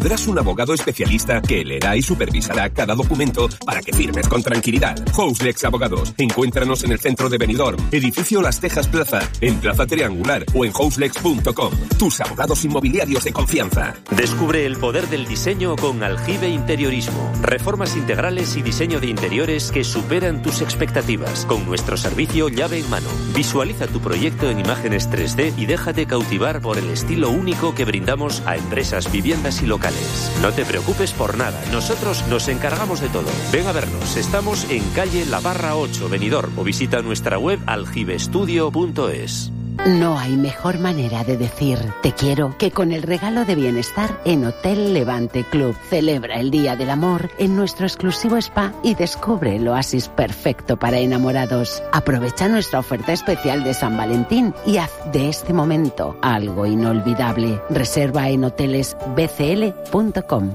tendrás un abogado especialista que leerá y supervisará cada documento para que firmes con tranquilidad. Houselex Abogados. Encuéntranos en el centro de Benidorm, edificio Las Tejas Plaza, en Plaza Triangular o en houselex.com. Tus abogados inmobiliarios de confianza. Descubre el poder del diseño con Aljibe Interiorismo. Reformas integrales y diseño de interiores que superan tus expectativas. Con nuestro servicio llave en mano. Visualiza tu proyecto en imágenes 3D y déjate cautivar por el estilo único que brindamos a empresas, viviendas y locales. No te preocupes por nada, nosotros nos encargamos de todo. Ven a vernos, estamos en calle La Barra 8, Benidorm, o visita nuestra web aljibestudio.es. No hay mejor manera de decir te quiero que con el regalo de bienestar en Hotel Levante Club. Celebra el Día del Amor en nuestro exclusivo spa y descubre el oasis perfecto para enamorados. Aprovecha nuestra oferta especial de San Valentín y haz de este momento algo inolvidable. Reserva en hotelesbcl.com.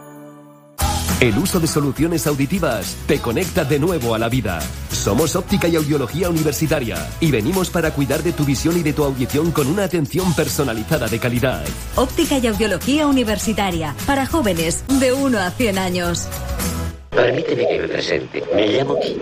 El uso de soluciones auditivas te conecta de nuevo a la vida. Somos Óptica y Audiología Universitaria y venimos para cuidar de tu visión y de tu audición con una atención personalizada de calidad. Óptica y Audiología Universitaria, para jóvenes de 1 a 100 años. Permíteme que me presente. Me llamo Kim.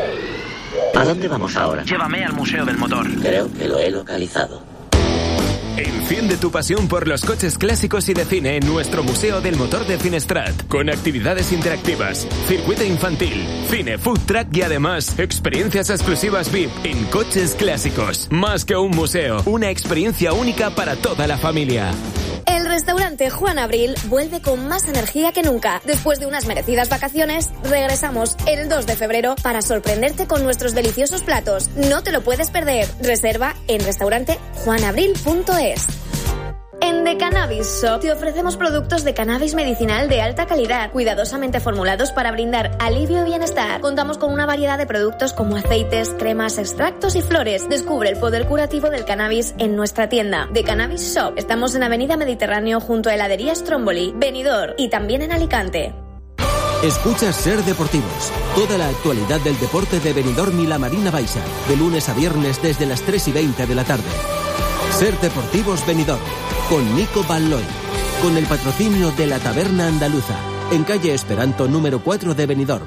¿A dónde vamos ahora? Llévame al Museo del Motor. Creo que lo he localizado. Enciende tu pasión por los coches clásicos y de cine en nuestro Museo del Motor de Finestrat, con actividades interactivas, circuito infantil, cine, food truck y además experiencias exclusivas VIP en coches clásicos. Más que un museo, una experiencia única para toda la familia. El restaurante Juan Abril vuelve con más energía que nunca. Después de unas merecidas vacaciones, regresamos el 2 de febrero para sorprenderte con nuestros deliciosos platos. No te lo puedes perder. Reserva en restaurantejuanabril.es. En The Cannabis Shop te ofrecemos productos de cannabis medicinal de alta calidad, cuidadosamente formulados para brindar alivio y bienestar. Contamos con una variedad de productos como aceites, cremas, extractos y flores. Descubre el poder curativo del cannabis en nuestra tienda The Cannabis Shop. Estamos en Avenida Mediterráneo junto a Heladería Stromboli, Benidorm y también en Alicante. Escuchas Ser Deportivos. Toda la actualidad del deporte de Benidorm y la Marina Baixa. De lunes a viernes desde las 3:20 de la tarde. Ser Deportivos Benidorm. Con Nico Balloy. Con el patrocinio de la Taberna Andaluza. En calle Esperanto número 4 de Benidorm.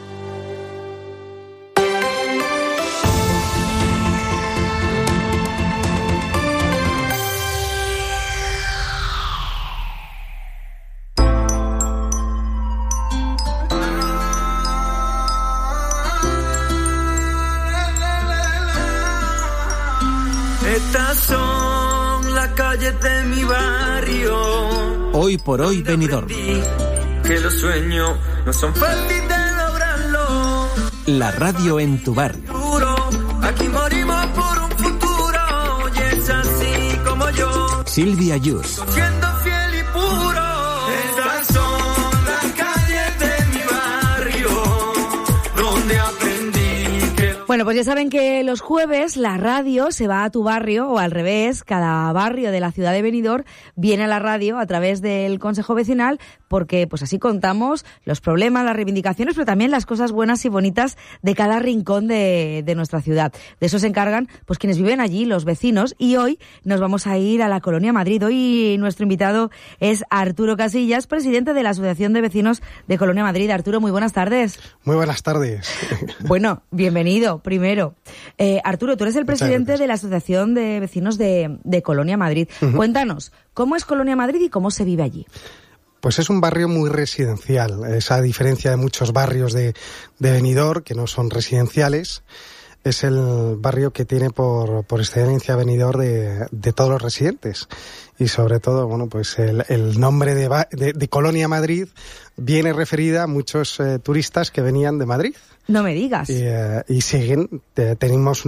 Estas son las calles de mi barrio. Hoy por hoy Benidorm. Que los sueños no son fáciles de lograrlo. La radio en tu barrio. Aquí morimos por un futuro. Y es así como yo. Silvia Yus. Siendo fiel y puro. Estas son las calles de mi barrio. Donde aprendí que... Bueno, pues ya saben que los jueves la radio se va a tu barrio, o al revés, cada barrio de la ciudad de Benidorm viene a la radio a través del Consejo Vecinal, porque pues así contamos los problemas, las reivindicaciones, pero también las cosas buenas y bonitas de cada rincón de nuestra ciudad. De eso se encargan pues quienes viven allí, los vecinos, y hoy nos vamos a ir a la Colonia Madrid. Hoy nuestro invitado es Arturo Casillas, presidente de la Asociación de Vecinos de Colonia Madrid. Arturo, muy buenas tardes. Muy buenas tardes. Bueno, bienvenido. Primero, Arturo, tú eres el presidente de la Asociación de Vecinos de Colonia Madrid. Uh-huh. Cuéntanos, ¿cómo es Colonia Madrid y cómo se vive allí? Pues es un barrio muy residencial, es a diferencia de muchos barrios de Benidorm que no son residenciales. Es el barrio que tiene por excelencia Benidorm de todos los residentes. Y sobre todo, bueno, pues el nombre de Colonia Madrid viene referida a muchos turistas que venían de Madrid. No me digas. Y siguen, tenemos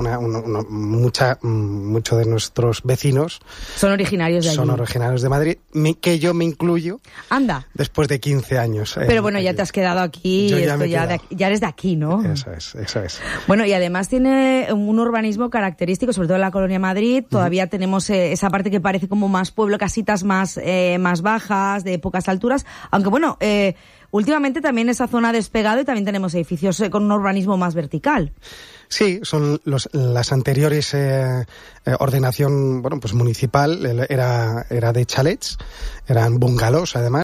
muchos de nuestros vecinos. Son originarios de allí. Son originarios de Madrid, que yo me incluyo. Anda. Después de 15 años. Pero bueno, ya te has quedado aquí, ya eres de aquí, ¿no? Eso es. Bueno, y además tiene un urbanismo característico, sobre todo en la Colonia Madrid. Todavía tenemos esa parte que parece como más pueblo, casitas más bajas, de pocas alturas. Aunque bueno, últimamente también esa zona ha despegado y también tenemos edificios con un urbanismo más vertical. Sí, son las anteriores ordenación, bueno, pues municipal, era de chalets, eran bungalows además.